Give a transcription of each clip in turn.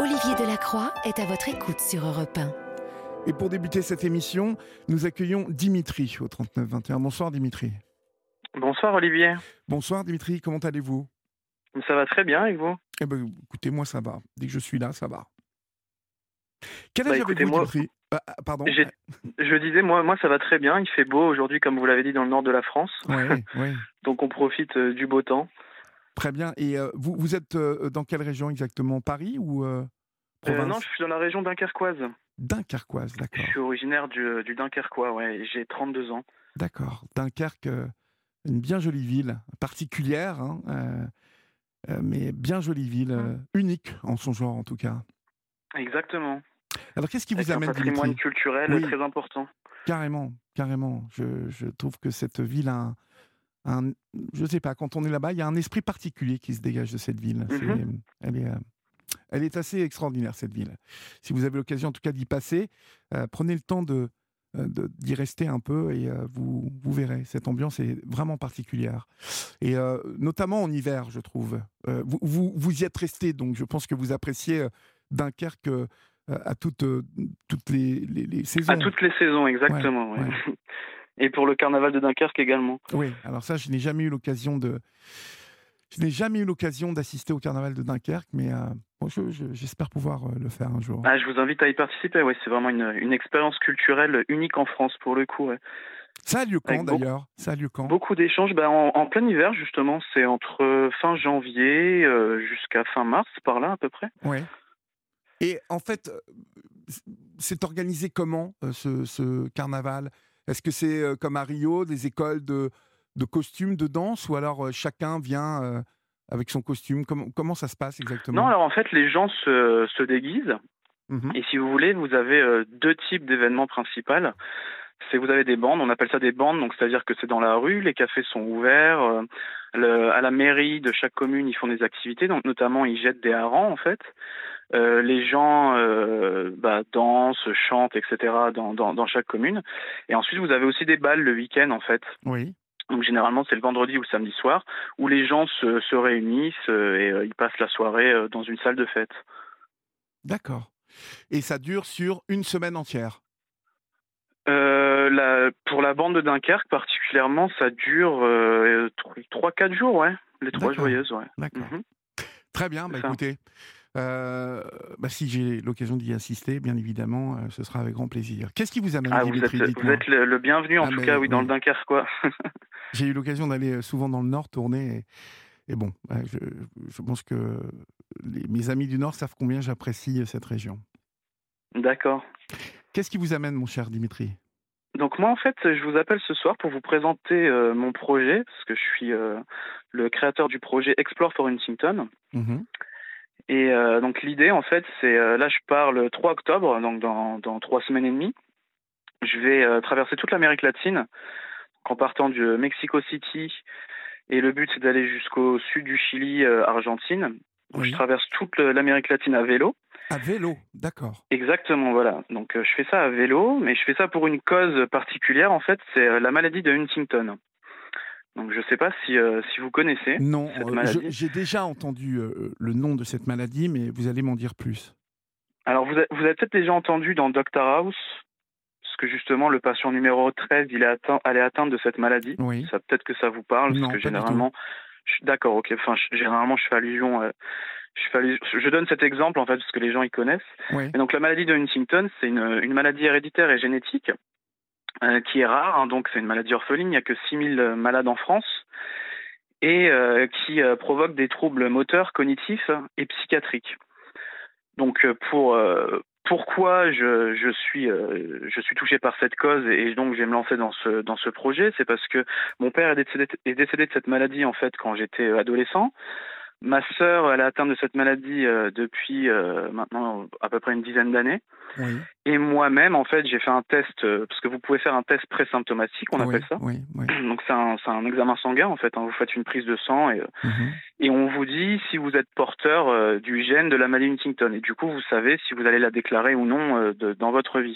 Olivier Delacroix est à votre écoute sur Europe 1. Et pour débuter cette émission, nous accueillons Dimitri au 3921. Bonsoir Dimitri. Bonsoir Olivier. Bonsoir Dimitri, comment allez-vous ? Ça va très bien et vous ? Eh ben, écoutez, moi ça va. Dès que je suis là, ça va. Quel âge avez-vous, Dimitri ? Pardon. Je disais, moi ça va très bien. Il fait beau aujourd'hui, comme vous l'avez dit, dans le nord de la France. Oui. Donc on profite du beau temps. Très bien. Et vous êtes dans quelle région exactement ? Paris ou province ? Non, je suis dans la région dunkerquoise. Dunkerquoise, d'accord. Je suis originaire du Dunkerquois, ouais. Et j'ai 32 ans. D'accord. Dunkerque, une bien jolie ville, particulière, mais bien jolie ville, unique en son genre en tout cas. Exactement. Alors qu'est-ce qui vous amène, un patrimoine Dimitri ? culturel très important. Carrément. Je trouve que cette ville a je sais pas, quand on est là-bas, il y a un esprit particulier qui se dégage de cette ville. Elle est assez extraordinaire, cette ville. Si vous avez l'occasion, en tout cas, d'y passer, prenez le temps d'y rester un peu et vous verrez. Cette ambiance est vraiment particulière. Et notamment en hiver, je trouve. Vous y êtes resté, donc je pense que vous appréciez Dunkerque à toutes les saisons. À toutes les saisons, exactement. Ouais. Et pour le carnaval de Dunkerque également. Oui, alors ça, je n'ai jamais eu l'occasion d'assister au carnaval de Dunkerque, mais j'espère pouvoir le faire un jour. Je vous invite à y participer, c'est vraiment une expérience culturelle unique en France pour le coup. Ouais. Ça a lieu quand d'ailleurs ? Beaucoup d'échanges, en plein hiver justement, c'est entre fin janvier jusqu'à fin mars, par là à peu près. Oui. Et en fait, c'est organisé comment ce carnaval ? Est-ce que c'est comme à Rio, des écoles de costumes, de danse, ou alors chacun vient avec son costume ? Comment ça se passe exactement ? Non, alors en fait, les gens se déguisent. Et si vous voulez, vous avez deux types d'événements principaux. C'est vous avez des bandes, on appelle ça des bandes, donc c'est-à-dire que c'est dans la rue, les cafés sont ouverts, à la mairie de chaque commune, ils font des activités, donc notamment ils jettent des harengs en fait. Les gens dansent, chantent, etc. dans chaque commune. Et ensuite, vous avez aussi des bals le week-end, en fait. Oui. Donc, généralement, c'est le vendredi ou le samedi soir, où les gens se réunissent et ils passent la soirée dans une salle de fête. D'accord. Et ça dure sur une semaine entière ? Pour la bande de Dunkerque, particulièrement, ça dure 3-4 jours, ouais. Les 3 joyeuses, ouais. D'accord. Très bien, écoutez... si j'ai l'occasion d'y assister, bien évidemment, ce sera avec grand plaisir. Qu'est-ce qui vous amène, Dimitri ? Vous êtes le bienvenu, en tout cas, dans le Dunkerquois. J'ai eu l'occasion d'aller souvent dans le Nord tourner, et bon, je pense que mes amis du Nord savent combien j'apprécie cette région. D'accord. Qu'est-ce qui vous amène, mon cher Dimitri ? Donc moi, en fait, je vous appelle ce soir pour vous présenter mon projet, parce que je suis le créateur du projet Explore for Huntington. Et donc l'idée, en fait, c'est là je pars le 3 octobre, donc dans 3 semaines et demie. Je vais traverser toute l'Amérique latine, en partant du Mexico City, et le but c'est d'aller jusqu'au sud du Chili, Argentine. Donc je traverse toute l'Amérique latine à vélo. À vélo, d'accord. Exactement, voilà. Donc je fais ça à vélo, mais je fais ça pour une cause particulière, en fait, c'est la maladie de Huntington. Donc je ne sais pas si vous connaissez cette maladie. J'ai déjà entendu le nom de cette maladie, mais vous allez m'en dire plus. Alors vous avez peut-être déjà entendu dans Dr House, parce que justement le patient numéro 13, elle est atteinte de cette maladie. Oui. Ça, peut-être que ça vous parle, non, parce que généralement... D'accord, ok. Enfin, généralement je fais allusion... je donne cet exemple en fait, parce que les gens y connaissent. Oui. Et donc la maladie de Huntington, c'est une maladie héréditaire et génétique, qui est rare, donc c'est une maladie orpheline, il n'y a que 6000 malades en France, et qui provoque des troubles moteurs, cognitifs et psychiatriques. Donc pourquoi je suis touché par cette cause et donc je vais me lancer dans ce projet, c'est parce que mon père est décédé de cette maladie en fait quand j'étais adolescent. Ma sœur, elle est atteinte de cette maladie depuis maintenant à peu près une dizaine d'années. Oui. Et moi-même, en fait, j'ai fait un test, parce que vous pouvez faire un test présymptomatique, on appelle ça. Oui. Donc c'est un examen sanguin, en fait. Vous faites une prise de sang et on vous dit si vous êtes porteur du gène de la maladie Huntington. Et du coup, vous savez si vous allez la déclarer ou non dans votre vie.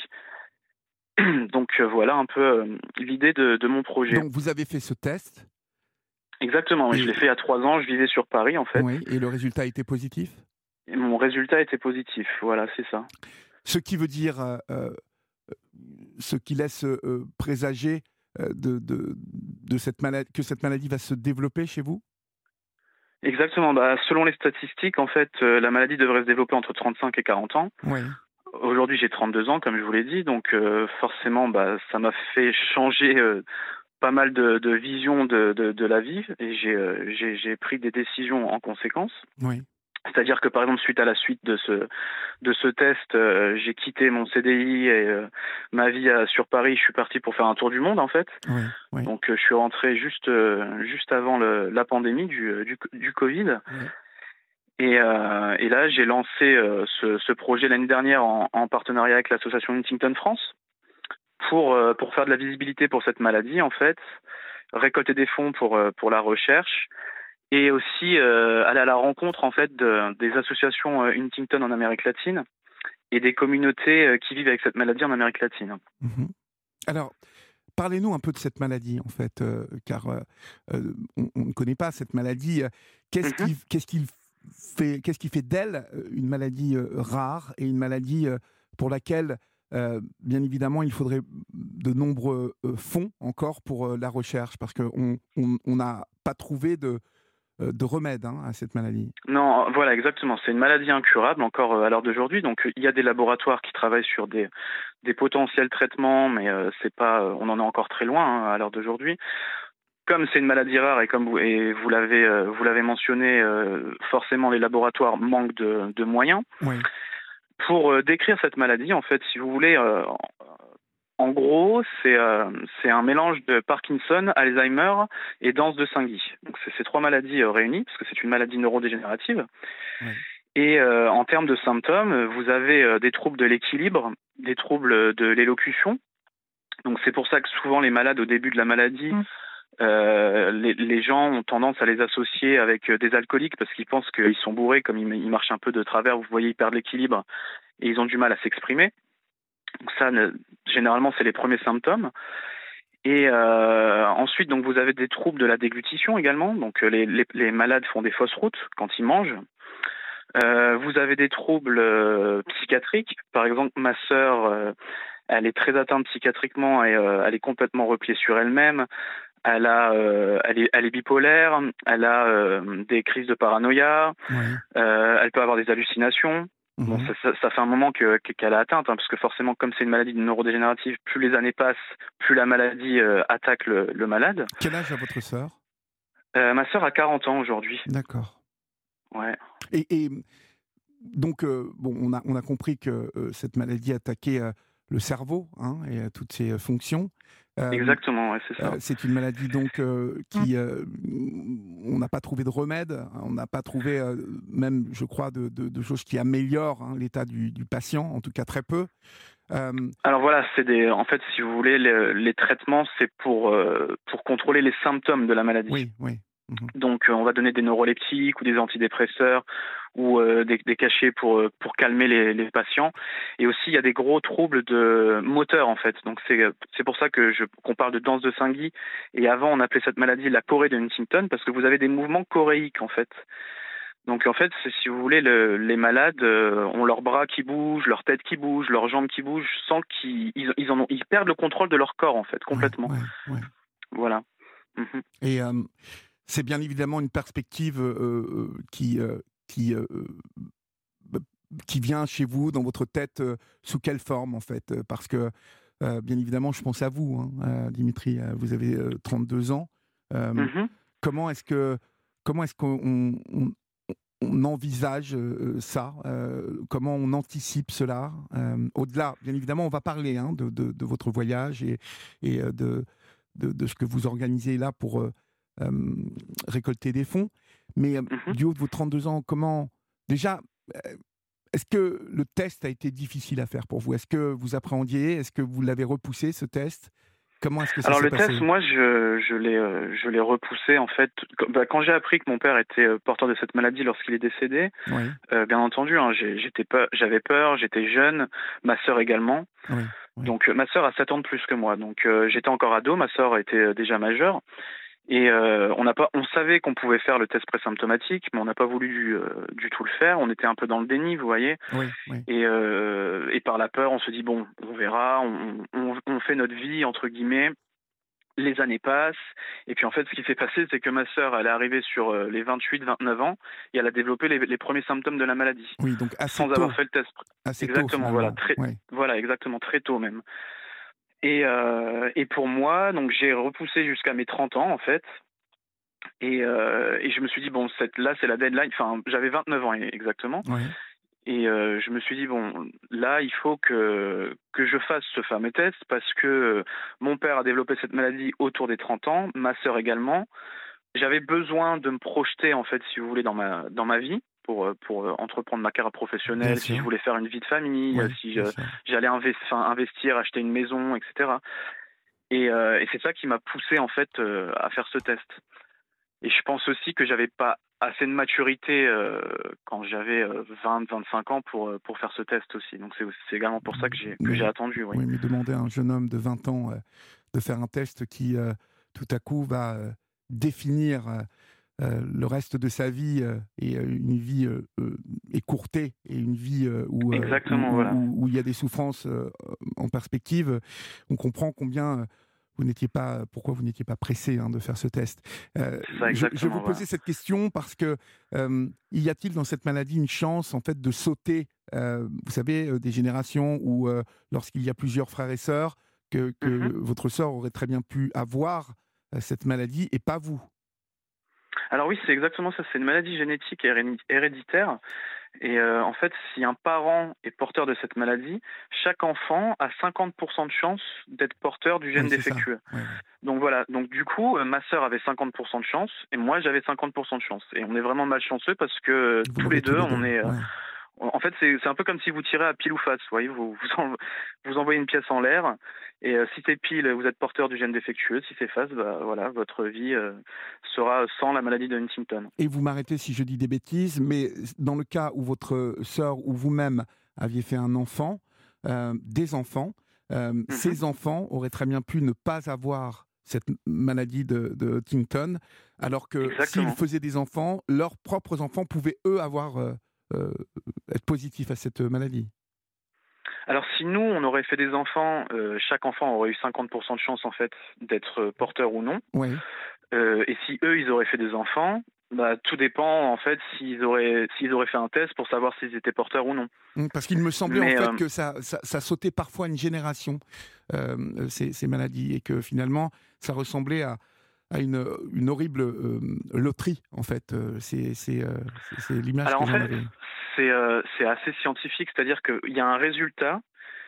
Donc voilà un peu l'idée de mon projet. Donc vous avez fait ce test ? Exactement, je l'ai fait il y a 3 ans, je vivais sur Paris en fait. Oui, et le résultat était positif ? Et mon résultat était positif. Voilà, c'est ça. Ce qui veut dire, ce qui laisse présager de cette maladie, que cette maladie va se développer chez vous? Exactement. Selon les statistiques, en fait, la maladie devrait se développer entre 35 et 40 ans. Oui. Aujourd'hui, j'ai 32 ans, comme je vous l'ai dit, donc forcément, ça m'a fait changer pas mal de vision de la vie, et j'ai pris des décisions en conséquence. Oui. C'est-à-dire que, par exemple, suite à la suite de ce test, j'ai quitté mon CDI et ma vie sur Paris. Je suis parti pour faire un tour du monde, en fait. Oui. Oui. Donc, je suis rentré juste avant la pandémie du Covid. Oui. Et là, j'ai lancé ce projet l'année dernière en partenariat avec l'association Huntington France pour faire de la visibilité pour cette maladie, en fait, récolter des fonds pour la recherche, et aussi aller à la rencontre, en fait, des associations Huntington en Amérique latine et des communautés qui vivent avec cette maladie en Amérique latine. Mm-hmm. Alors, parlez-nous un peu de cette maladie, en fait, car on ne connaît pas cette maladie. Qu'est-ce qui fait d'elle une maladie rare, et une maladie pour laquelle, bien évidemment, il faudrait de nombreux fonds encore pour la recherche, parce qu'on n'a pas trouvé de remède à cette maladie. Non, voilà, exactement. C'est une maladie incurable encore à l'heure d'aujourd'hui. Donc, il y a des laboratoires qui travaillent sur des potentiels traitements, mais c'est pas, on en est encore très loin à l'heure d'aujourd'hui. Comme c'est une maladie rare, et comme vous l'avez mentionné, forcément les laboratoires manquent de moyens. Oui. Pour décrire cette maladie, en fait, si vous voulez, en gros, c'est un mélange de Parkinson, Alzheimer et danse de Saint-Guy. Donc, c'est ces trois maladies réunies, parce que c'est une maladie neurodégénérative. Oui. Et en termes de symptômes, vous avez des troubles de l'équilibre, des troubles de l'élocution. Donc, c'est pour ça que souvent les malades, au début de la maladie, les gens ont tendance à les associer avec des alcooliques, parce qu'ils pensent qu'ils sont bourrés, comme ils marchent un peu de travers, vous voyez, ils perdent l'équilibre et ils ont du mal à s'exprimer. Donc ça, généralement, c'est les premiers symptômes. Et ensuite, donc, vous avez des troubles de la déglutition également. Donc les malades font des fausses routes quand ils mangent. Vous avez des troubles psychiatriques. Par exemple, ma sœur, elle est très atteinte psychiatriquement, et elle est complètement repliée sur elle-même. Elle est bipolaire, elle a des crises de paranoïa, Oui. elle peut avoir des hallucinations. Bon, ça fait un moment qu'elle est atteinte, parce que forcément, comme c'est une maladie neurodégénérative, plus les années passent, plus la maladie attaque le malade. Quel âge a votre sœur? Ma sœur a 40 ans aujourd'hui. D'accord. Ouais. Et donc, on a compris que cette maladie attaquait le cerveau, et toutes ses fonctions. Exactement, ouais, c'est ça. C'est une maladie donc qui, on n'a pas trouvé de remède, on n'a pas trouvé même, je crois, de choses qui améliorent l'état du patient, en tout cas très peu. Alors voilà, en fait, si vous voulez, les traitements, c'est pour contrôler les symptômes de la maladie. Oui, oui. Donc, on va donner des neuroleptiques ou des antidépresseurs, ou des cachets pour calmer les patients. Et aussi, il y a des gros troubles de moteur, en fait. Donc, c'est pour ça qu'on parle de danse de Saint-Guy. Et avant, on appelait cette maladie la chorée de Huntington, parce que vous avez des mouvements choréiques, en fait. Donc, en fait, si vous voulez, les malades ont leurs bras qui bougent, leur tête qui bouge, leurs jambes qui bougent, sans qu'ils ils perdent le contrôle de leur corps, en fait, complètement. Ouais. Voilà. Et c'est bien évidemment une perspective qui vient chez vous, dans votre tête, sous quelle forme, en fait? Parce que, bien évidemment, je pense à vous, Dimitri, vous avez 32 ans. Comment est-ce qu'on envisage ça? Comment on anticipe cela? Au-delà, bien évidemment, on va parler de votre voyage et de ce que vous organisez là pour récolter des fonds. Mais du haut de vos 32 ans, comment... Déjà, est-ce que le test a été difficile à faire pour vous? Est-ce que vous appréhendiez? Est-ce que vous l'avez repoussé, ce test? Comment est-ce que ça s'est passé? Alors le test, moi, je l'ai repoussé, en fait. Quand j'ai appris que mon père était porteur de cette maladie lorsqu'il est décédé, Oui. Bien entendu, j'avais peur, j'étais jeune, ma sœur également. Oui. Donc ma sœur a 7 ans de plus que moi, donc j'étais encore ado, ma sœur était déjà majeure. Et on savait qu'on pouvait faire le test présymptomatique, mais on n'a pas voulu du tout le faire. On était un peu dans le déni, vous voyez. Oui, oui. Et par la peur, on se dit bon, on verra, on fait notre vie entre guillemets. Les années passent, et puis en fait, ce qui s'est passé, c'est que ma sœur, elle est arrivée sur les 28-29 ans, et elle a développé les premiers symptômes de la maladie, Oui, donc assez sans avoir tôt. fait le test. Assez tôt, Exactement, voilà, finalement. Oui. voilà, exactement, très tôt même. Et pour moi, donc j'ai repoussé jusqu'à mes 30 ans, en fait, et je me suis dit, bon, là, c'est la deadline, enfin, j'avais 29 ans exactement, Oui. et je me suis dit, bon, là, il faut que je fasse ce fameux test parce que mon père a développé cette maladie autour des 30 ans, ma sœur également. J'avais besoin de me projeter, en fait, si vous voulez, dans ma vie pour entreprendre ma carrière Bien professionnelle, si je sûr. voulais faire une vie de famille, Oui, si bien sûr. j'allais investir, acheter une maison, etc. Et c'est ça qui m'a poussé, en fait, à faire ce test. Et je pense aussi que j'avais pas assez de maturité quand j'avais 20-25 ans pour faire ce test aussi. Donc c'est également pour ça que j'ai Mais, attendu, oui. oui, mais demander à un jeune homme de 20 ans de faire un test qui, tout à coup, va définir le reste de sa vie et une vie écourtée et une vie Exactement, voilà. où il y a des souffrances en perspective, on comprend pourquoi vous n'étiez pas pressé de faire ce test. C'est ça, Je vous exactement, voilà. posais cette question parce que y a-t-il dans cette maladie une chance en fait de sauter, vous savez, des générations où lorsqu'il y a plusieurs frères et sœurs, que Mhm. votre sœur aurait très bien pu avoir cette maladie et pas vous? Alors oui, c'est exactement ça. C'est une maladie génétique et héréditaire. Et en fait, si un parent est porteur de cette maladie, chaque enfant a 50% de chance d'être porteur du Oui, gène c'est ça. défectueux. Ouais, ouais. Donc voilà, donc du coup, ma sœur avait 50% de chance et moi j'avais 50% de chance. Et on est vraiment malchanceux parce que Vous tous les l'avez tous deux, les deux. on est... Ouais. en fait, c'est un peu comme si vous tirez à pile ou face. Vous voyez, vous envoyez une pièce en l'air et si c'est pile, vous êtes porteur du gène défectueux. Si c'est face, bah, voilà, votre vie sera sans la maladie de Huntington. Et vous m'arrêtez si je dis des bêtises, mais dans le cas où votre sœur ou vous-même aviez fait un enfant, des enfants, Mhm. ces enfants auraient très bien pu ne pas avoir cette maladie de Huntington, alors que s'ils Exactement. faisaient des enfants, leurs propres enfants pouvaient eux avoir euh, être positifs à cette maladie. Alors si nous, on aurait fait des enfants, chaque enfant aurait eu 50% de chance en fait d'être porteur ou non. Oui. Et si eux, ils auraient fait des enfants, bah, tout dépend en fait s'ils auraient fait un test pour savoir s'ils étaient porteurs ou non. Parce qu'il me semblait en Mais fait que ça sautait parfois une génération, ces maladies, et que finalement ça ressemblait à une horrible loterie en fait. C'est l'image alors que en j'en fait, avais. c'est assez scientifique, c'est-à-dire qu'il y a un résultat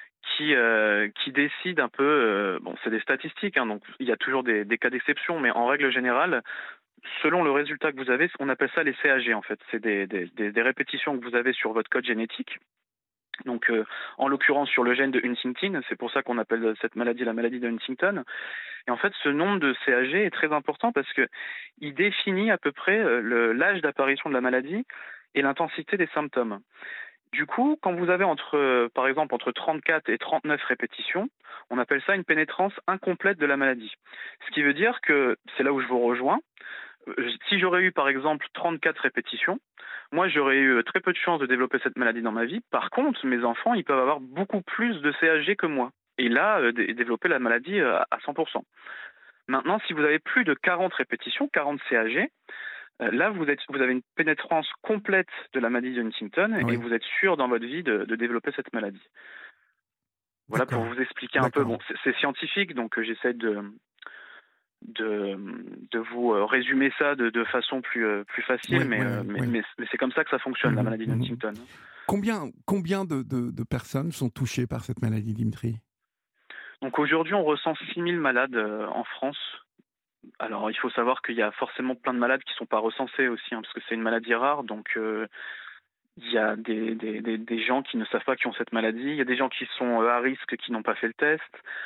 qui décide un peu. Bon, c'est des statistiques, hein, donc il y a toujours des cas d'exception, mais en règle générale, selon le résultat que vous avez, on appelle ça les CAG en fait. C'est des répétitions que vous avez sur votre code génétique. Donc, en l'occurrence sur le gène de Huntington, c'est pour ça qu'on appelle cette maladie la maladie de Huntington. Et en fait, ce nombre de CAG est très important parce que il définit à peu près l'âge d'apparition de la maladie et l'intensité des symptômes. Du coup, quand vous avez par exemple, entre 34 et 39 répétitions, on appelle ça une pénétrance incomplète de la maladie. Ce qui veut dire que, c'est là où je vous rejoins, si j'aurais eu par exemple 34 répétitions, moi j'aurais eu très peu de chances de développer cette maladie dans ma vie. Par contre, mes enfants, ils peuvent avoir beaucoup plus de CAG que moi. Et là, développer la maladie à 100%. Maintenant, si vous avez plus de 40 répétitions, 40 CAG, là, vous avez une pénétrance complète de la maladie de Huntington et Oui, vous êtes sûr dans votre vie de développer cette maladie. Voilà pour d'accord, vous expliquer un peu. d'accord. Bon, c'est scientifique, donc j'essaie de, de vous résumer ça de façon plus facile, Oui, oui, oui, oui. mais c'est comme ça que ça fonctionne, la Mhm, maladie de mhm. Huntington. Combien de personnes sont touchées par cette maladie, Dimitri? Donc aujourd'hui, on recense 6000 malades en France. Alors, il faut savoir qu'il y a forcément plein de malades qui ne sont pas recensés aussi, hein, parce que c'est une maladie rare. Donc, il y a des gens qui ne savent pas qu'ils ont cette maladie. Il y a des gens qui sont à risque, qui n'ont pas fait le test.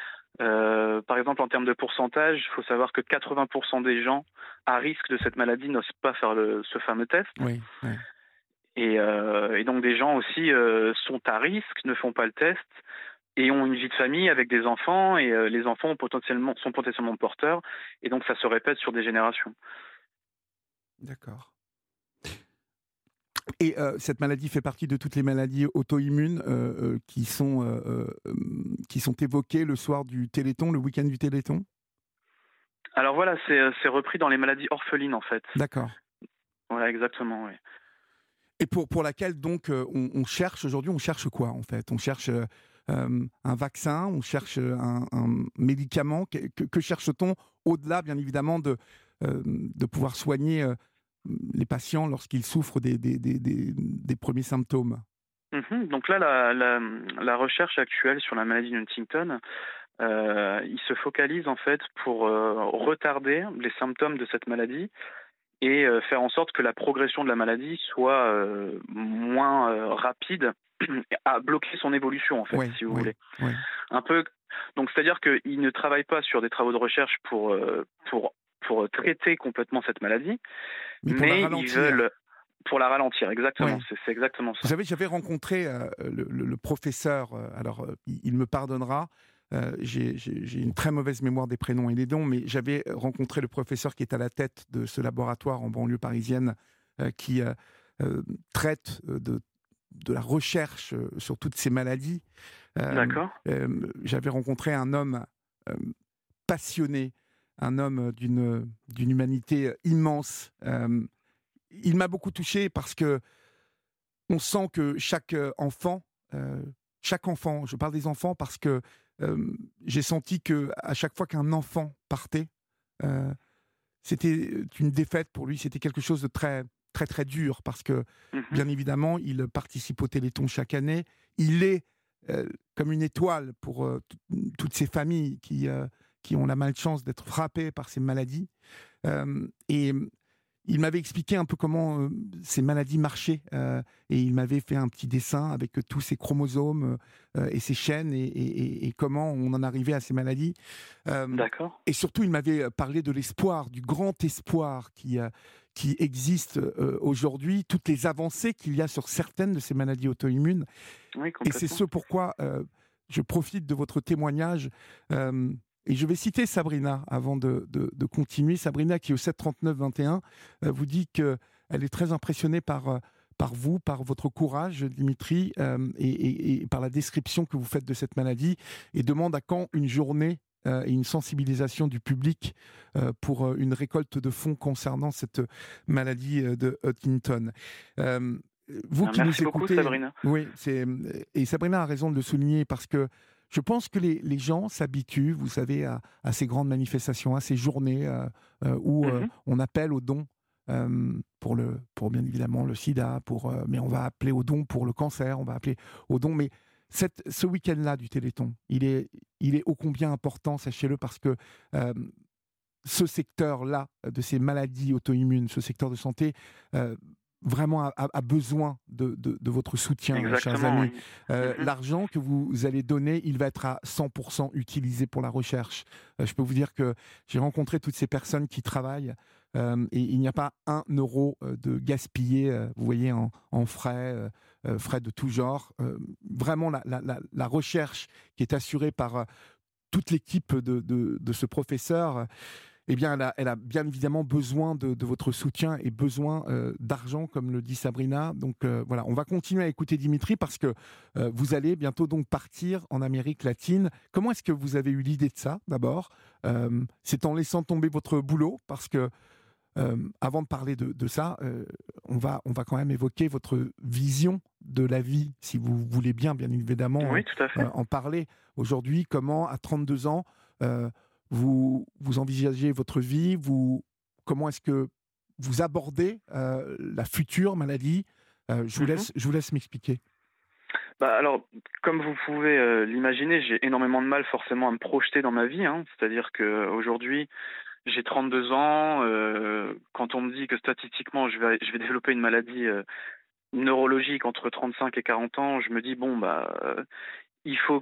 Par exemple, en termes de pourcentage, il faut savoir que 80% des gens à risque de cette maladie n'osent pas faire ce fameux test. Oui, oui. Et donc des gens aussi sont à risque, ne font pas le test et ont une vie de famille avec des enfants, et les enfants sont potentiellement porteurs, et donc ça se répète sur des générations. D'accord. Et cette maladie fait partie de toutes les maladies auto-immunes qui sont évoquées le soir du Téléthon, le week-end du Téléthon? Alors voilà, c'est repris dans les maladies orphelines en fait. D'accord. Voilà, exactement, oui. Et pour laquelle donc on cherche aujourd'hui, on cherche quoi en fait? On cherche un vaccin, on cherche un médicament. Que cherche-t-on au-delà, bien évidemment, de pouvoir soigner les patients lorsqu'ils souffrent des premiers symptômes? Donc là, la recherche actuelle sur la maladie de Huntington, il se focalise en fait pour retarder les symptômes de cette maladie et faire en sorte que la progression de la maladie soit moins rapide, à bloquer son évolution en fait, Oui, si vous oui, voulez. oui. Un peu, donc c'est-à-dire qu'ils ne travaillent pas sur des travaux de recherche pour traiter complètement cette maladie, Mais pour la mais ils ralentir. veulent pour la ralentir. Exactement, Oui. c'est exactement Vous ça. savez, j'avais rencontré le professeur, alors il me pardonnera, j'ai une très mauvaise mémoire des prénoms et des noms, mais j'avais rencontré le professeur qui est à la tête de ce laboratoire en banlieue parisienne qui traite de la recherche sur toutes ces maladies. D'accord. J'avais rencontré un homme euh, passionné, un homme d'une humanité immense. Il m'a beaucoup touché parce que on sent que chaque enfant, je parle des enfants parce que j'ai senti que à chaque fois qu'un enfant partait, euh, c'était une défaite pour lui, c'était quelque chose de très très très dur parce que Mhm. bien évidemment il participe au Téléthon chaque année, il est comme une étoile pour toutes ces familles qui ont la malchance d'être frappées par ces maladies. Et il m'avait expliqué un peu comment ces maladies marchaient et il m'avait fait un petit dessin avec tous ces chromosomes et ces chaînes et comment on en arrivait à ces maladies. D'accord. Et surtout, il m'avait parlé de l'espoir, du grand espoir qui existe aujourd'hui, toutes les avancées qu'il y a sur certaines de ces maladies auto-immunes. Oui, Et c'est complètement. ce pourquoi je profite de votre témoignage. Et je vais citer Sabrina avant de continuer. Sabrina, qui au 739-21, vous dit qu'elle est très impressionnée par vous, par votre courage, Dimitri, et par la description que vous faites de cette maladie, et demande à quand une journée et une sensibilisation du public pour une récolte de fonds concernant cette maladie de Huntington. Euh, Vous qui Merci nous beaucoup, écoutez, Sabrina. oui, et Sabrina a raison de le souligner parce que je pense que les gens s'habituent, vous savez, à ces grandes manifestations, à ces journées où Mhm. on appelle aux dons pour bien évidemment le sida, mais on va appeler aux dons pour le cancer, on va appeler aux dons. Mais ce week-end-là du Téléthon, il est ô combien important, sachez-le, parce que ce secteur-là de ces maladies auto-immunes, ce secteur de santé, euh, vraiment a besoin de votre soutien, chers Exactement, amis. oui. Mhm. L'argent que vous allez donner, il va être à 100% utilisé pour la recherche. Je peux vous dire que j'ai rencontré toutes ces personnes qui travaillent et il n'y a pas un euro de gaspillé, vous voyez, en frais, frais de tout genre. Vraiment, la recherche qui est assurée par toute l'équipe de ce professeur, eh bien, elle a bien évidemment besoin de votre soutien et besoin d'argent, comme le dit Sabrina. Donc voilà, on va continuer à écouter Dimitri parce que vous allez bientôt donc partir en Amérique latine. Comment est-ce que vous avez eu l'idée de ça, d'abord? C'est en laissant tomber votre boulot parce que avant de parler de ça, on va quand même évoquer votre vision de la vie, si vous voulez bien évidemment Oui, tout à fait. en parler. Aujourd'hui, comment, à 32 ans, vous envisagez votre vie, comment est-ce que vous abordez la future maladie? Mhm. Je vous laisse m'expliquer. Bah, alors, comme vous pouvez l'imaginer, j'ai énormément de mal forcément à me projeter dans ma vie, hein. C'est-à-dire qu'aujourd'hui, j'ai 32 ans. Quand on me dit que statistiquement, je vais développer une maladie neurologique entre 35 et 40 ans, je me dis, bon, bah, il faut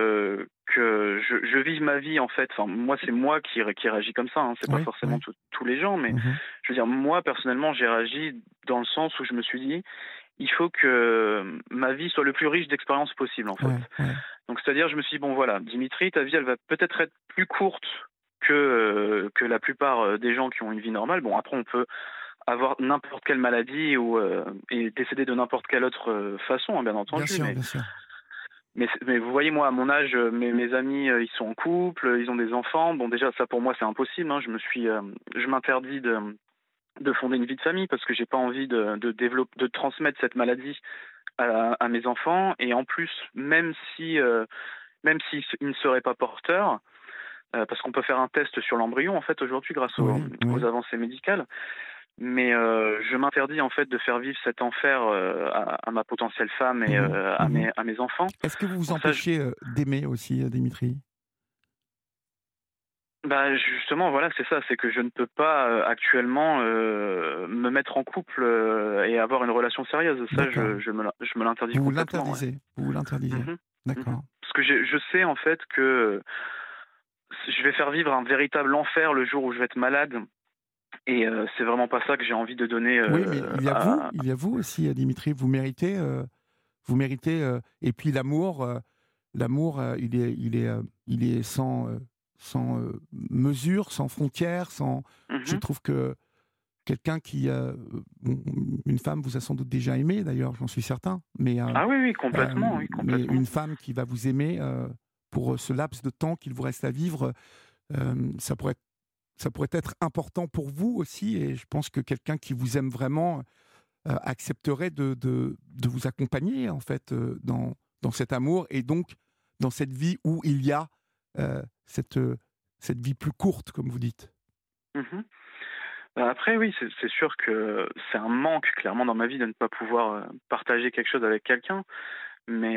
que je vive ma vie, en fait. Enfin, moi, c'est moi qui réagis comme ça, hein. C'est pas Oui, forcément oui. tous les gens, mais Mhm. je veux dire, moi, personnellement, j'ai réagi dans le sens où je me suis dit, il faut que ma vie soit le plus riche d'expériences possible, en fait. Ouais, ouais. Donc, c'est-à-dire, je me suis dit, bon, voilà, Dimitri, ta vie, elle va peut-être être plus courte que la plupart des gens qui ont une vie normale. Bon, après, on peut avoir n'importe quelle maladie et décéder de n'importe quelle autre façon, hein, bien Bien entendu. sûr, bien sûr. Mais vous voyez, moi, à mon âge, mes amis, ils sont en couple, ils ont des enfants. Bon, déjà, ça, pour moi, c'est impossible, hein. Je m'interdis de fonder une vie de famille parce que j'ai pas envie de transmettre cette maladie à mes enfants. Et en plus, même s'ils ne seraient pas porteurs, parce qu'on peut faire un test sur l'embryon, en fait, aujourd'hui, grâce Oui, aux oui. avancées médicales. Mais je m'interdis, en fait, de faire vivre cet enfer à ma potentielle femme et Mhm, mhm. à mes enfants. Est-ce que vous vous Donc ça, empêchez d'aimer aussi, Dimitri? bah, justement, voilà, c'est ça, c'est que je ne peux pas actuellement me mettre en couple et avoir une relation sérieuse. Ça, D'accord. je me l'interdis Vous vous complètement, ouais. l'interdisez. Vous vous l'interdisez. Mhm, mhm. D'accord. Parce que je sais, en fait, que je vais faire vivre un véritable enfer le jour où je vais être malade. Et c'est vraiment pas ça que j'ai envie de donner Oui, mais à... il y a vous aussi, Dimitri. Vous méritez. Et puis l'amour, il est sans mesure, sans frontières, sans. Je Mhm. trouve que quelqu'un bon, une femme vous a sans doute déjà aimé, d'ailleurs, j'en suis certain. Ah oui, oui, complètement, oui, Mais complètement. une femme qui va vous aimer pour ce laps de temps qu'il vous reste à vivre, ça pourrait être important pour vous aussi. Et je pense que quelqu'un qui vous aime vraiment accepterait de vous accompagner en fait dans cet amour et donc dans cette vie où il y a euh, cette, euh, cette vie plus courte, comme vous dites. Mhm. Après, oui, c'est sûr que c'est un manque, clairement, dans ma vie de ne pas pouvoir partager quelque chose avec quelqu'un. Mais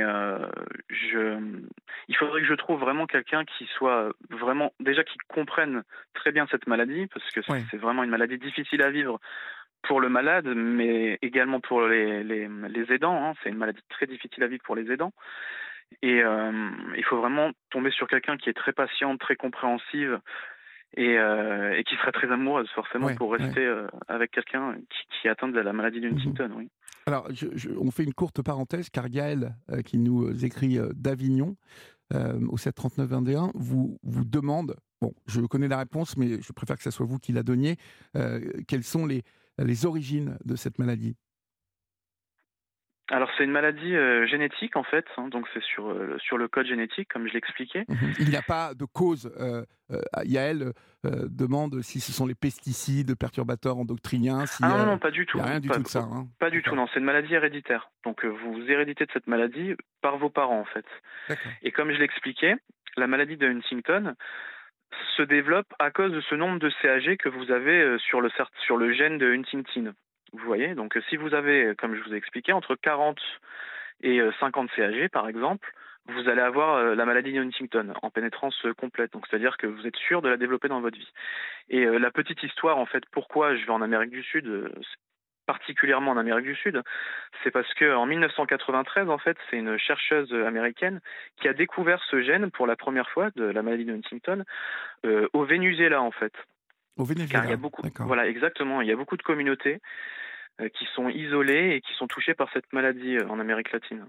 il faudrait que je trouve vraiment quelqu'un qui soit vraiment, déjà, qui comprenne très bien cette maladie, parce que Oui, c'est vraiment une maladie difficile à vivre pour le malade, mais également pour les aidants, hein. C'est une maladie très difficile à vivre pour les aidants. Et il faut vraiment tomber sur quelqu'un qui est très patiente, très compréhensive et qui serait très amoureuse, forcément, ouais, pour ouais. rester avec quelqu'un qui est atteint de la maladie de Mhm. Huntington, oui. Alors, on fait une courte parenthèse, car Gaël, qui nous écrit d'Avignon, au 7 39 21, vous demande, bon, je connais la réponse, mais je préfère que ce soit vous qui la donniez, quelles sont les origines de cette maladie? Alors, c'est une maladie génétique, en fait, hein, donc c'est sur le code génétique, comme je l'expliquais. Mhm. Il n'y a pas de cause. Yael demande si ce sont les pesticides, le perturbateur endocrinien, Ah si non, non, non, pas du il n'y a tout. rien du tout de ça. Hein. Pas du tout, D'accord. non. C'est une maladie héréditaire. Donc, vous héréditez de cette maladie par vos parents, en fait. D'accord. Et comme je l'expliquais, la maladie de Huntington se développe à cause de ce nombre de CAG que vous avez sur le gène de Huntington. Vous voyez? Donc, si vous avez, comme je vous ai expliqué, entre 40 et 50 CAG, par exemple, vous allez avoir la maladie de Huntington en pénétrance complète. Donc, c'est-à-dire que vous êtes sûr de la développer dans votre vie. Et la petite histoire, en fait, pourquoi je vais en Amérique du Sud, particulièrement en Amérique du Sud, c'est parce que en 1993, en fait, c'est une chercheuse américaine qui a découvert ce gène pour la première fois de la maladie de Huntington au Venezuela, en fait. Au Car il y a Venezuela. beaucoup, D'accord. voilà, exactement, il y a beaucoup de communautés qui sont isolées et qui sont touchées par cette maladie en Amérique latine.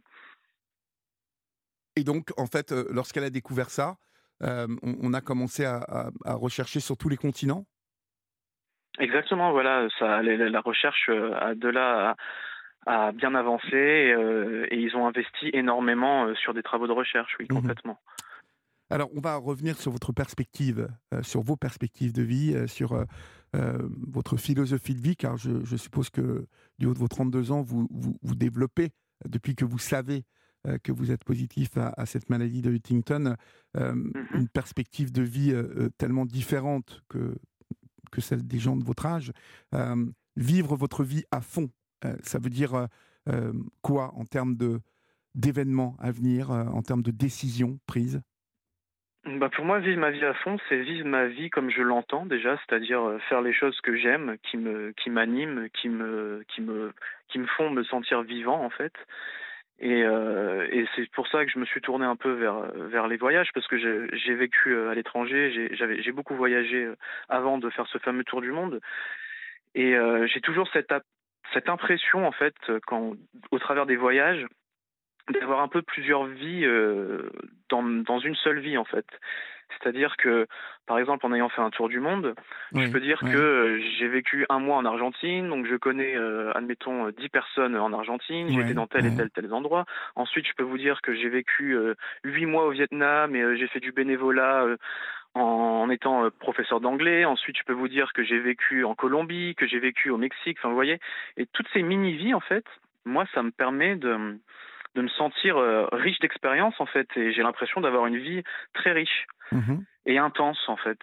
Et donc, en fait, lorsqu'elle a découvert ça, on a commencé à rechercher sur tous les continents. Exactement, voilà, ça, la recherche a de là a bien avancé et ils ont investi énormément sur des travaux de recherche, oui, Mhm. complètement. Alors, on va revenir sur votre perspective, sur vos perspectives de vie, sur votre philosophie de vie, car je suppose que du haut de vos 32 ans, vous développez, depuis que vous savez que vous êtes positif à cette maladie de Huntington, Mhm. une perspective de vie tellement différente que celle des gens de votre âge. Vivre votre vie à fond, ça veut dire quoi en termes d'événements à venir, en termes de décisions prises? Bah pour moi, vivre ma vie à fond, c'est vivre ma vie comme je l'entends déjà, c'est-à-dire faire les choses que j'aime, qui m'animent, qui me font me sentir vivant en fait. Et c'est pour ça que je me suis tourné un peu vers les voyages parce que j'ai vécu à l'étranger, j'ai beaucoup voyagé avant de faire ce fameux tour du monde. Et j'ai toujours cette impression, en fait, au travers des voyages, d'avoir un peu plusieurs vies dans une seule vie, en fait. C'est-à-dire que, par exemple, en ayant fait un tour du monde, je Oui, peux dire que oui, j'ai vécu un mois en Argentine, donc je connais, admettons, 10 personnes en Argentine, j'ai été oui, dans tel et oui. tel endroit. Ensuite, je peux vous dire que j'ai vécu 8 mois au Vietnam et j'ai fait du bénévolat en étant professeur d'anglais. Ensuite, je peux vous dire que j'ai vécu en Colombie, que j'ai vécu au Mexique, enfin, vous voyez. Et toutes ces mini-vies, en fait, moi, ça me permet de me sentir riche d'expérience, en fait. Et j'ai l'impression d'avoir une vie très riche Mhm. et intense, en fait.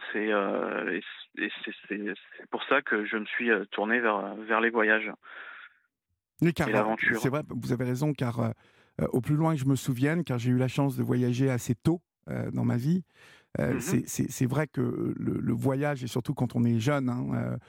C'est pour ça que je me suis tourné vers les voyages Mais et car c'est l'aventure. vrai, vous avez raison, car au plus loin que je me souvienne, car j'ai eu la chance de voyager assez tôt dans ma vie, Mhm. c'est vrai que le voyage, et surtout quand on est jeune, hein,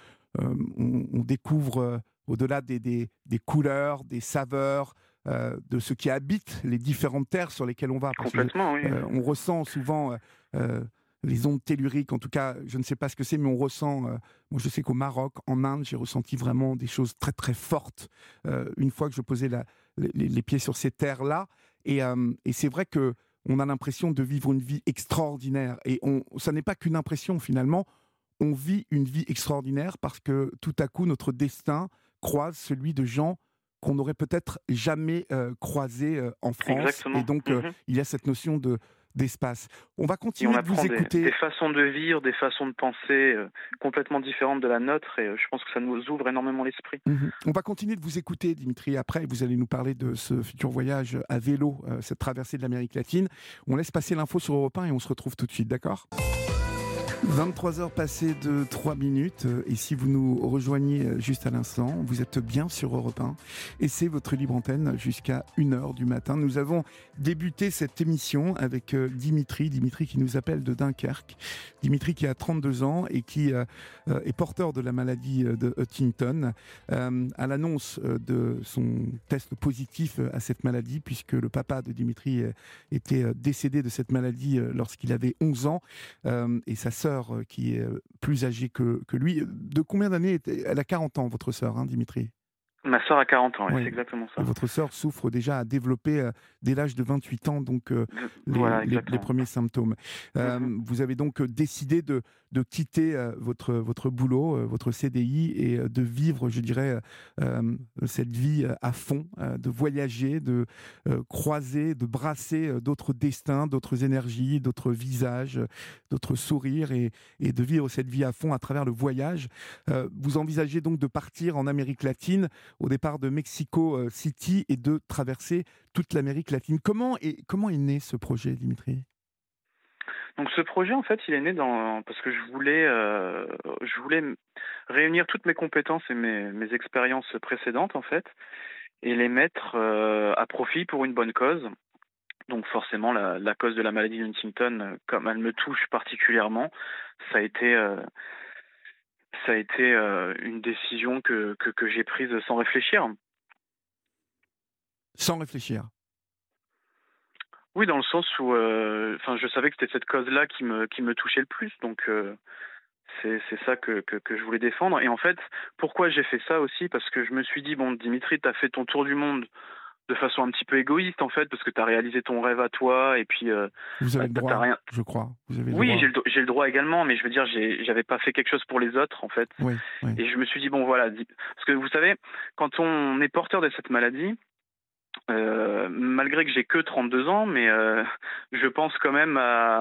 on découvre au-delà des couleurs, des saveurs, de ce qui habite les différentes terres sur lesquelles on va. Parce que Complètement, oui. on ressent souvent euh, les ondes telluriques, en tout cas, je ne sais pas ce que c'est, mais on ressent. Moi, je sais qu'au Maroc, en Inde, j'ai ressenti vraiment des choses très très fortes une fois que je posais les pieds sur ces terres-là. Et c'est vrai que on a l'impression de vivre une vie extraordinaire. Et ça n'est pas qu'une impression finalement. On vit une vie extraordinaire parce que tout à coup, notre destin croise celui de gens qu'on n'aurait peut-être jamais croisés en France. Et Exactement. donc, Mhm. il y a cette notion d'espace. On va Et on continuer de vous apprend des écouter. façons de vivre, des façons de penser complètement différentes de la nôtre. Et je pense que ça nous ouvre énormément l'esprit. Mhm. On va continuer de vous écouter, Dimitri. Après, vous allez nous parler de ce futur voyage à vélo, cette traversée de l'Amérique latine. On laisse passer l'info sur Europe 1 et on se retrouve tout de suite, d'accord ? 23 heures passées de 3 minutes, et si vous nous rejoignez juste à l'instant, vous êtes bien sur Europe 1 et c'est votre libre antenne jusqu'à 1h du matin. Nous avons débuté cette émission avec Dimitri qui nous appelle de Dunkerque. Dimitri qui a 32 ans et qui est porteur de la maladie de Huntington. À l'annonce de son test positif à cette maladie, puisque le papa de Dimitri était décédé de cette maladie lorsqu'il avait 11 ans, et sa sœur qui est plus âgée que lui. De combien d'années Elle a 40 ans, votre sœur, hein, Dimitri ? Ma sœur a 40 ans, ouais, Oui. c'est exactement Et ça. votre sœur souffre déjà, à développer dès l'âge de 28 ans, donc Voilà, les exactement. premiers symptômes. Mhm. Vous avez donc décidé de quitter votre boulot, votre CDI, et de vivre, je dirais, cette vie à fond, de voyager, de croiser, de brasser d'autres destins, d'autres énergies, d'autres visages, d'autres sourires, et de vivre cette vie à fond à travers le voyage. Vous envisagez donc de partir en Amérique latine, au départ de Mexico City, et de traverser toute l'Amérique latine. Comment est né ce projet, Dimitri ? Donc ce projet, en fait, il est né parce que je voulais réunir toutes mes compétences et mes expériences précédentes, en fait, et les mettre à profit pour une bonne cause. Donc forcément, la cause de la maladie de Huntington, comme elle me touche particulièrement, ça a été, euh, ça a été une décision que j'ai prise sans réfléchir. Sans réfléchir. Oui, dans le sens où, enfin, je savais que c'était cette cause-là qui me touchait le plus, donc c'est ça que je voulais défendre. Et en fait, pourquoi j'ai fait ça aussi? Parce que je me suis dit, bon, Dimitri, t'as fait ton tour du monde de façon un petit peu égoïste, en fait, parce que t'as réalisé ton rêve à toi, et puis Vous avez le t'as droit, rien. je crois. Vous avez le Oui, droit. j'ai le droit également, mais je veux dire, j'avais pas fait quelque chose pour les autres, en fait. Oui, oui. Et je me suis dit, bon, voilà, parce que vous savez, quand on est porteur de cette maladie, malgré que j'ai que 32 ans, mais je pense quand même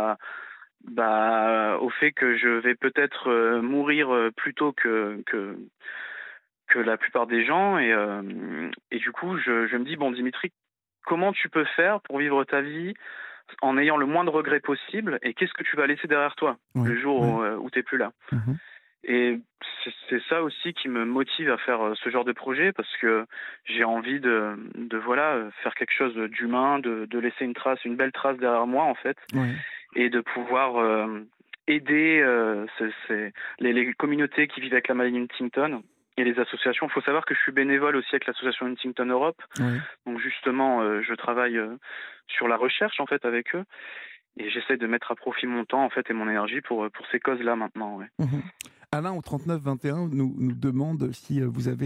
au fait que je vais peut-être mourir plus tôt que la plupart des gens. Et du coup, je me dis, bon, Dimitri, comment tu peux faire pour vivre ta vie en ayant le moins de regrets possible, et qu'est-ce que tu vas laisser derrière toi Oui, le jour oui. où tu n'es plus là? Mhm. Et c'est ça aussi qui me motive à faire ce genre de projet, parce que j'ai envie de voilà, faire quelque chose d'humain, de laisser une belle trace derrière moi, en fait, Oui. et de pouvoir aider les communautés qui vivent avec la maladie Huntington et les associations. Il faut savoir que je suis bénévole aussi avec l'association Huntington Europe, Oui. donc justement je travaille sur la recherche, en fait, avec eux, et j'essaie de mettre à profit mon temps, en fait, et mon énergie pour ces causes-là maintenant. Ouais. Mhm. Alain, au 39-21, nous demande si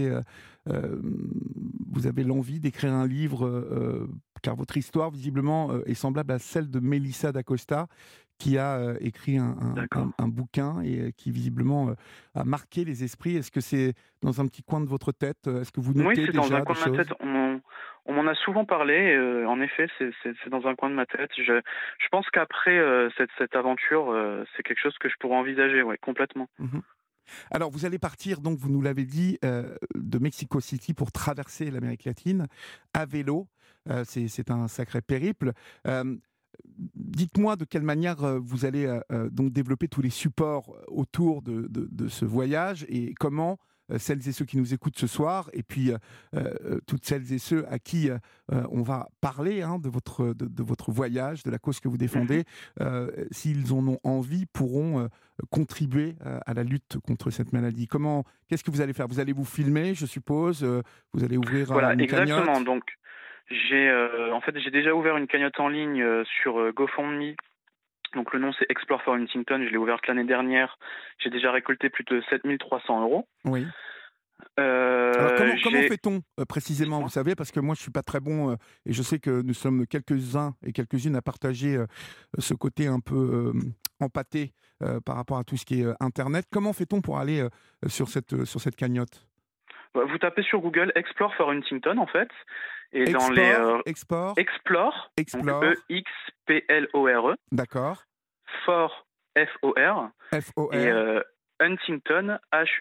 vous avez l'envie d'écrire un livre, car votre histoire, visiblement, est semblable à celle de Melissa d'Acosta, qui a écrit D'accord. un bouquin et qui, visiblement, a marqué les esprits. Est-ce que c'est dans un petit coin de votre tête? Est-ce que vous Oui, notez c'est dans un déjà des coin de ma tête. choses? On m'en a souvent parlé. En effet, c'est dans un coin de ma tête. Je pense qu'après cette aventure, c'est quelque chose que je pourrais envisager, ouais, complètement. Mhm. Alors, vous allez partir, donc, vous nous l'avez dit, de Mexico City pour traverser l'Amérique latine à vélo. C'est un sacré périple. Euh, Dites-moi de quelle manière vous allez donc développer tous les supports autour de ce voyage et comment celles et ceux qui nous écoutent ce soir et puis toutes celles et ceux à qui on va parler de votre voyage, de la cause que vous Mhm. défendez, s'ils en ont envie, pourront contribuer à la lutte contre cette maladie. Qu'est-ce que vous allez faire? Vous allez vous filmer, je suppose, vous allez ouvrir Voilà, une exactement. cagnotte. Donc, en fait, j'ai déjà ouvert une cagnotte en ligne sur GoFundMe. Donc, le nom, c'est Explore for Huntington. Je l'ai ouverte l'année dernière. J'ai déjà récolté plus de 7 300 €. Oui. Alors comment J'ai... fait-on précisément, vous Dites-moi. savez, parce que moi je suis pas très bon et je sais que nous sommes quelques-uns et quelques-unes à partager ce côté un peu empâté par rapport à tout ce qui est Internet. Comment fait-on pour aller sur cette cagnotte? Bah, vous tapez sur Google Explore for Huntington, en fait. Et dans les Export, Explore, donc Explore, EXPLORE, d'accord, for FOR, et FOR. Huntington,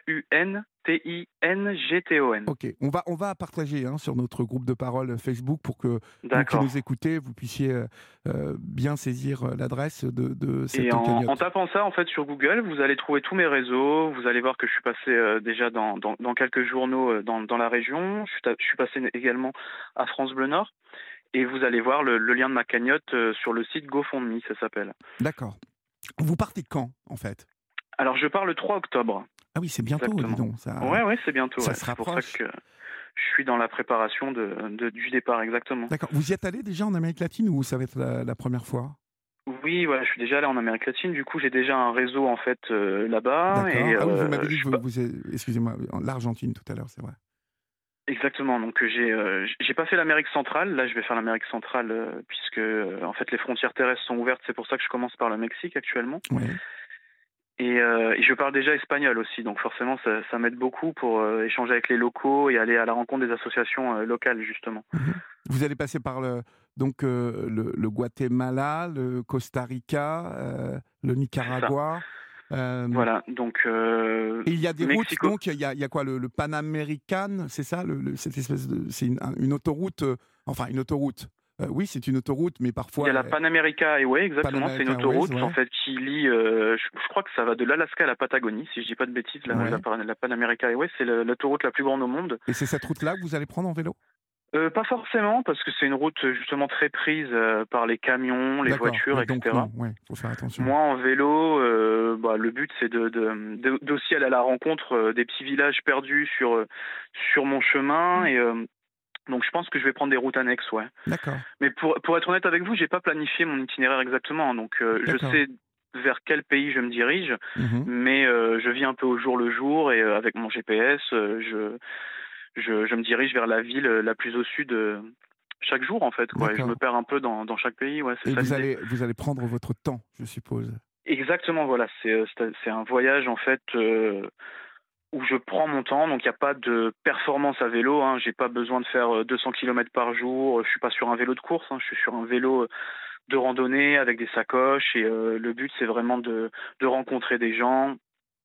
HUNTINGTON. Ok, on va partager sur notre groupe de parole Facebook pour que vous qui D'accord. nous écoutez, vous puissiez bien saisir l'adresse de Et cette en cagnotte. tapant ça, en fait, sur Google, vous allez trouver tous mes réseaux. Vous allez voir que je suis passé déjà dans quelques journaux dans la région. Je suis passé également à France Bleu Nord. Et vous allez voir le lien de ma cagnotte sur le site GoFundMe, ça s'appelle. D'accord. Vous partez quand, en fait? Alors, je pars le 3 octobre, Ah oui, c'est bientôt, dis exactement. donc. Ouais, ouais, c'est bientôt, Ça ouais. se C'est pour ça rapproche. que je suis dans la préparation du départ, exactement. D'accord. Vous y êtes allé déjà en Amérique latine ou ça va être la première fois? Oui, ouais, je suis déjà allé en Amérique latine. Du coup, j'ai déjà un réseau, en fait, là-bas. Et D'accord. Ah oui, vous m'avez dit je que suis pas... excusez-moi, l'Argentine tout à l'heure, c'est vrai. Exactement. Donc, j'ai pas fait l'Amérique centrale. Là, je vais faire l'Amérique centrale puisque, en fait, les frontières terrestres sont ouvertes. C'est pour ça que je commence par le Mexique actuellement. Oui. Et je parle déjà espagnol aussi, donc forcément ça m'aide beaucoup pour échanger avec les locaux et aller à la rencontre des associations locales justement. Mhm. Vous allez passer par le Guatemala, le Costa Rica, le C'est ça. Nicaragua. Voilà, donc Et il y a des routes, Mexico. donc il y a quoi, le Panamérican, c'est ça, cette espèce de, c'est une autoroute, enfin une autoroute. Oui, c'est une autoroute, mais Il y parfois a la Panamerica Highway, exactement, c'est une Panamerican Ways, autoroute en ouais, fait qui lie, je crois que ça va de l'Alaska à la Patagonie, si je dis pas de bêtises, ouais. la Panamerica Highway, c'est l'autoroute la plus grande au monde. Et c'est cette route-là que vous allez prendre en vélo? Pas forcément, parce que c'est une route justement très prise par les camions, les D'accord. voitures, Oui, donc etc. non, ouais, faut faire attention. Moi, en vélo, bah, le but, c'est d'aussi aller à la rencontre des petits villages perdus sur mon chemin. Et donc, je pense que je vais prendre des routes annexes, ouais. D'accord, Mais pour être honnête avec vous, j'ai pas planifié mon itinéraire exactement, hein. Donc, je d'accord. sais vers quel pays je me dirige, Mhm. mais je vis un peu au jour le jour et avec mon GPS, je me dirige vers la ville la plus au sud chaque jour, en fait, quoi. Et je me D'accord. perds un peu dans chaque pays, ouais, c'est Et ça l'idée. vous allez prendre votre temps, je suppose. Exactement, voilà, c'est un voyage en fait où je prends mon temps, donc il n'y a pas de performance à vélo, hein. J'ai pas besoin de faire 200 km par jour, je suis pas sur un vélo de course, hein. Je suis sur un vélo de randonnée avec des sacoches et le but c'est vraiment de rencontrer des gens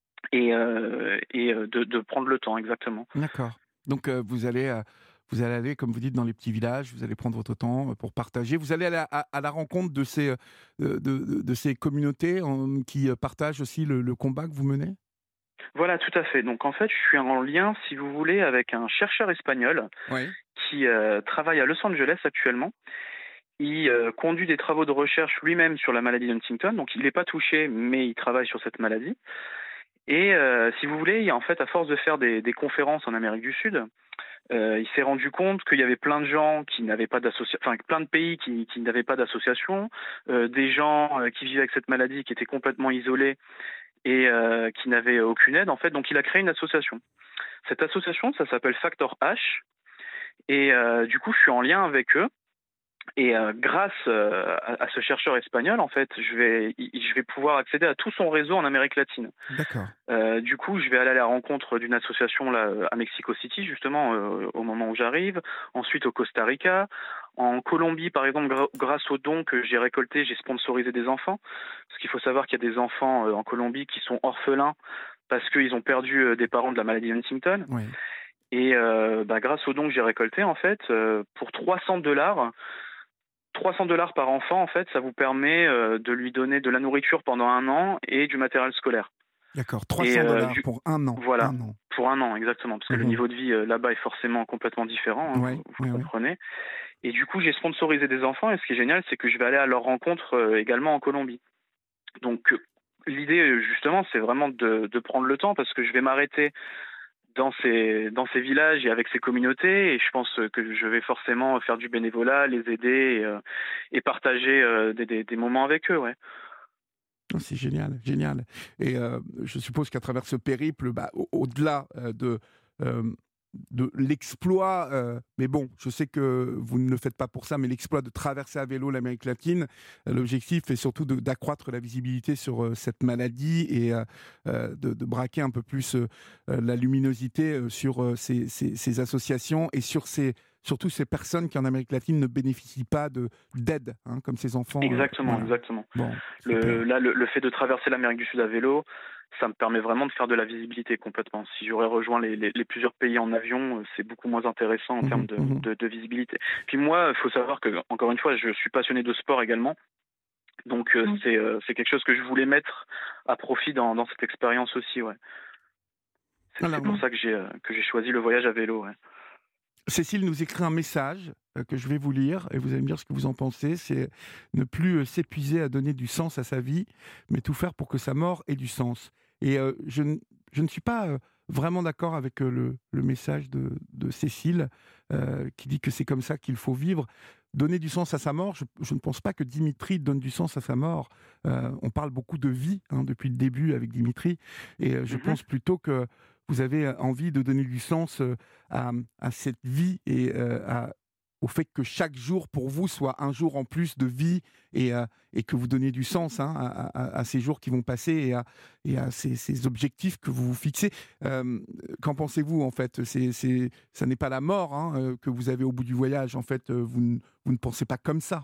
et de prendre le temps, exactement. D'accord. Donc vous allez aller, comme vous dites, dans les petits villages. Vous allez prendre votre temps pour partager. Vous allez aller à la rencontre de de ces communautés qui partagent aussi le combat que vous menez. Voilà, tout à fait. Donc en fait, je suis en lien, si vous voulez, avec un chercheur espagnol Oui. qui travaille à Los Angeles actuellement. Il conduit des travaux de recherche lui-même sur la maladie d'Huntington, donc il n'est pas touché, mais il travaille sur cette maladie. Et si vous voulez, en fait, à force de faire des conférences en Amérique du Sud, il s'est rendu compte qu'il y avait plein de gens qui n'avaient pas d'association, enfin plein de pays qui n'avaient pas d'association, des gens qui vivaient avec cette maladie qui étaient complètement isolés et qui n'avaient aucune aide en fait. Donc il a créé une association. Cette association, ça s'appelle Factor H, et du coup je suis en lien avec eux. Et grâce à ce chercheur espagnol, en fait, je vais pouvoir accéder à tout son réseau en Amérique latine. D'accord. Du coup, je vais aller à la rencontre d'une association là à Mexico City, justement, au moment où j'arrive. Ensuite, au Costa Rica. En Colombie, par exemple, grâce aux dons que j'ai récoltés, j'ai sponsorisé des enfants. Parce qu'il faut savoir qu'il y a des enfants en Colombie qui sont orphelins parce qu'ils ont perdu des parents de la maladie Huntington. Oui. Et grâce aux dons que j'ai récoltés, en fait, pour $300 par enfant, en fait, ça vous permet de lui donner de la nourriture pendant 1 an et du matériel scolaire. D'accord, $300 pour 1 an. Voilà, 1 an. pour 1 an, exactement, parce que le niveau de vie là-bas est forcément complètement différent, Ouais, vous comprenez. Et du coup, j'ai sponsorisé des enfants, et ce qui est génial, c'est que je vais aller à leur rencontre également en Colombie. Donc, l'idée, justement, c'est vraiment de prendre le temps, parce que je vais m'arrêter dans ces villages et avec ces communautés, et je pense que je vais forcément faire du bénévolat, les aider et partager des moments avec eux, ouais. Oh, c'est génial, génial. Et je suppose qu'à travers ce périple, au-delà de l'exploit, mais bon, je sais que vous ne le faites pas pour ça, mais l'exploit de traverser à vélo l'Amérique latine, l'objectif est surtout d'accroître la visibilité sur cette maladie et de braquer un peu plus la luminosité sur ces associations et sur surtout ces personnes qui en Amérique latine ne bénéficient pas d'aide, comme ces enfants. Exactement, voilà. exactement. Bon, le fait de traverser l'Amérique du Sud à vélo, ça me permet vraiment de faire de la visibilité complètement. Si j'aurais rejoint les plusieurs pays en avion, c'est beaucoup moins intéressant en termes de visibilité. Puis moi, il faut savoir que, encore une fois, je suis passionné de sport également. Donc c'est quelque chose que je voulais mettre à profit dans cette expérience aussi, ouais. C'est pour ça que j'ai choisi le voyage à vélo, ouais. Cécile nous écrit un message que je vais vous lire et vous allez me dire ce que vous en pensez. C'est ne plus s'épuiser à donner du sens à sa vie, mais tout faire pour que sa mort ait du sens. Et je ne suis pas vraiment d'accord avec le message de Cécile qui dit que c'est comme ça qu'il faut vivre. Donner du sens à sa mort, je ne pense pas que Dimitri donne du sens à sa mort. On parle beaucoup de vie depuis le début avec Dimitri, et je pense plutôt que vous avez envie de donner du sens à cette vie et au fait que chaque jour pour vous soit un jour en plus de vie et que vous donnez du sens à ces jours qui vont passer et à ces objectifs que vous vous fixez. Qu'en pensez-vous en fait ? Ça n'est pas la mort que vous avez au bout du voyage. En fait, vous ne pensez pas comme ça.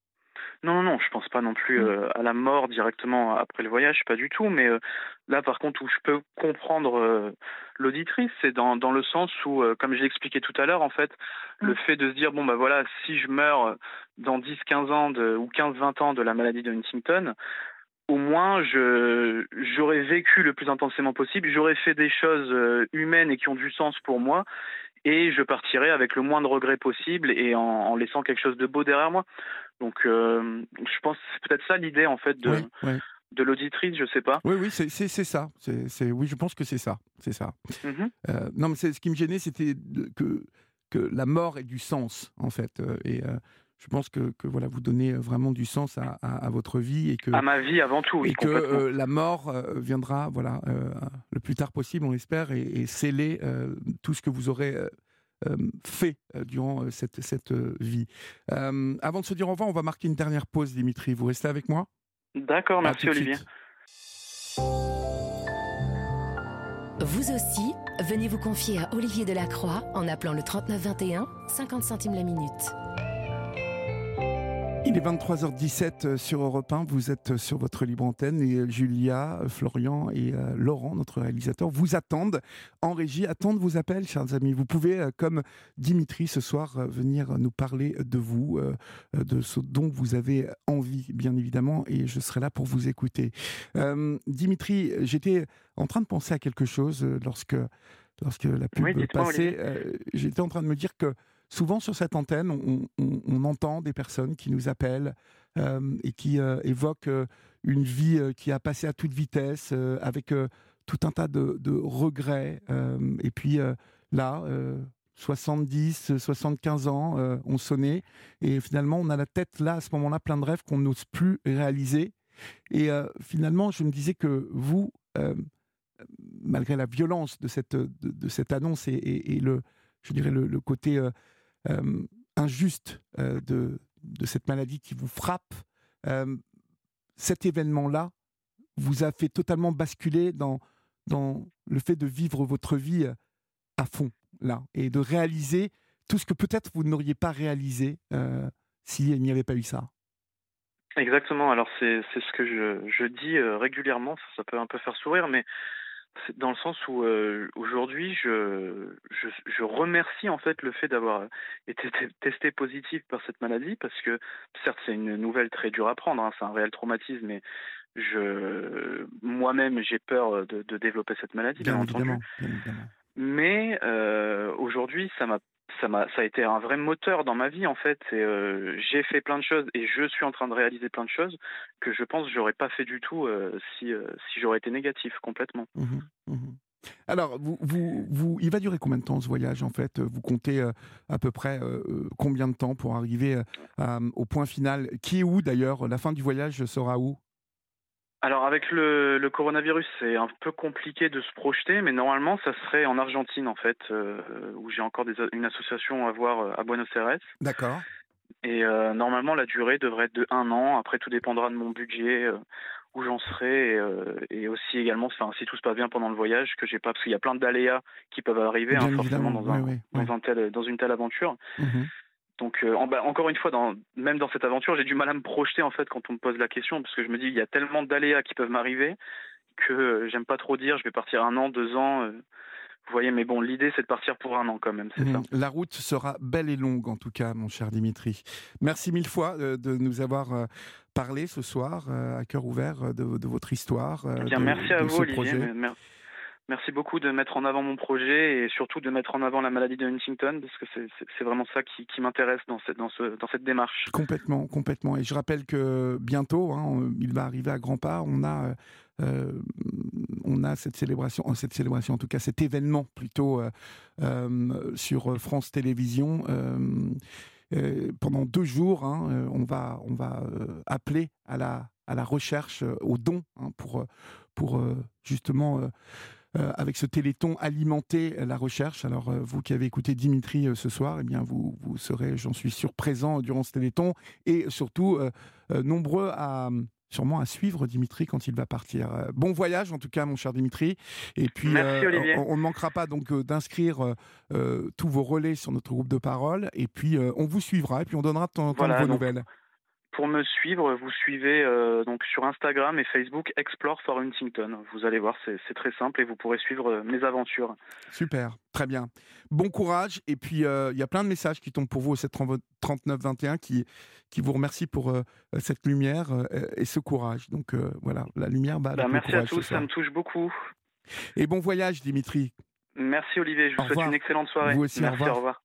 Non, je pense pas non plus à la mort directement après le voyage, pas du tout. Mais là, par contre, où je peux comprendre l'auditrice, c'est dans le sens où, comme j'ai expliqué tout à l'heure, en fait, le fait de se dire, bon, voilà, si je meurs dans 10-15 ans ou 15-20 ans de la maladie de Huntington, au moins, j'aurais vécu le plus intensément possible, j'aurais fait des choses humaines et qui ont du sens pour moi, et je partirai avec le moins de regrets possible et en laissant quelque chose de beau derrière moi. Donc, je pense que c'est peut-être ça l'idée, en fait, de l'auditrice, je sais pas. Oui, c'est ça. Oui, je pense que c'est ça. C'est ça. Non, mais ce qui me gênait, c'était que la mort ait du sens, en fait. Et je pense que voilà, vous donnez vraiment du sens à votre vie. Et à ma vie, avant tout, oui, et que la mort viendra le plus tard possible, on l'espère, et sceller tout ce que vous aurez fait durant cette vie. Avant de se dire au revoir, on va marquer une dernière pause, Dimitri. Vous restez avec moi ? D'accord, merci Olivier. Vous aussi, venez vous confier à Olivier Delacroix en appelant le 3921, 50 centimes la minute. Il est 23h17 sur Europe 1, vous êtes sur votre libre antenne et Julia, Florian et Laurent, notre réalisateur, vous attendent en régie, attendent vos appels, chers amis. Vous pouvez, comme Dimitri ce soir, venir nous parler de vous, de ce dont vous avez envie, bien évidemment, et je serai là pour vous écouter. Dimitri, j'étais en train de penser à quelque chose lorsque la pub passait. J'étais en train de me dire que souvent sur cette antenne, on entend des personnes qui nous appellent et qui évoquent une vie qui a passé à toute vitesse, avec tout un tas de regrets. Et puis là, 70, 75 ans ont sonné. Et finalement, on a la tête là, à ce moment-là, plein de rêves qu'on n'ose plus réaliser. Et finalement, je me disais que vous, malgré la violence de cette annonce et je dirais le côté injuste de cette maladie qui vous frappe, cet événement-là vous a fait totalement basculer dans le fait de vivre votre vie à fond, là, et de réaliser tout ce que peut-être vous n'auriez pas réalisé s'il n'y avait pas eu ça. Exactement. Alors c'est ce que je dis régulièrement. Ça peut un peu faire sourire, mais c'est dans le sens où aujourd'hui je remercie en fait le fait d'avoir été testé positif par cette maladie, parce que certes c'est une nouvelle très dure à prendre, hein, c'est un réel traumatisme, mais moi-même j'ai peur de développer cette maladie, bien entendu. Bien évidemment. Mais aujourd'hui, ça a été un vrai moteur dans ma vie, en fait. J'ai fait plein de choses et je suis en train de réaliser plein de choses que je pense que j'aurais pas fait du tout si j'aurais été négatif complètement. Mmh. Alors, il va durer combien de temps ce voyage, en fait? Vous comptez à peu près combien de temps pour arriver au point final? Qui est où, d'ailleurs? La fin du voyage sera où? Alors avec le coronavirus, c'est un peu compliqué de se projeter, mais normalement ça serait en Argentine en fait, où j'ai encore une association à voir à Buenos Aires. D'accord. Et normalement la durée devrait être de 1 an. Après tout dépendra de mon budget, où j'en serai, et aussi également, si tout se passe bien pendant le voyage, que j'ai pas, parce qu'il y a plein d'aléas qui peuvent arriver, hein, Bien forcément évidemment, dans une telle aventure. Mmh. Donc, encore une fois, même dans cette aventure, j'ai du mal à me projeter en fait quand on me pose la question, parce que je me dis il y a tellement d'aléas qui peuvent m'arriver que j'aime pas trop dire je vais partir 1 an, 2 ans. Vous voyez, mais bon, l'idée c'est de partir pour 1 an quand même, c'est ça. La route sera belle et longue en tout cas, mon cher Dimitri. Merci mille fois de nous avoir parlé ce soir à cœur ouvert de votre histoire. Merci à vous, Olivier. Projet. Merci beaucoup de mettre en avant mon projet et surtout de mettre en avant la maladie de Huntington, parce que c'est vraiment ça qui m'intéresse dans cette démarche. Complètement. Et je rappelle que bientôt, hein, il va arriver à grands pas. On a cette célébration, en tout cas cet événement plutôt sur France Télévisions. Pendant 2 jours, hein, on va appeler à la recherche, au don, hein, pour justement avec ce téléthon alimenter la recherche. Alors vous qui avez écouté Dimitri ce soir, eh bien vous serez, j'en suis sûr, présent durant ce téléthon et surtout nombreux sûrement à suivre Dimitri quand il va partir. Bon voyage en tout cas, mon cher Dimitri. Et puis merci, Olivier. On ne manquera pas donc d'inscrire tous vos relais sur notre groupe de parole et puis on vous suivra et puis on donnera de temps en temps de vos nouvelles. Pour me suivre, vous suivez donc sur Instagram et Facebook Explore for Huntington. Vous allez voir, c'est très simple et vous pourrez suivre mes aventures. Super, très bien. Bon courage. Et puis, il y a plein de messages qui tombent pour vous au 739-21 qui vous remercient pour cette lumière et ce courage. Donc voilà, la lumière avec le merci courage, à tous, ça me touche beaucoup. Et bon voyage, Dimitri. Merci, Olivier. Je vous souhaite une excellente soirée. Vous aussi, merci, au revoir. Au revoir.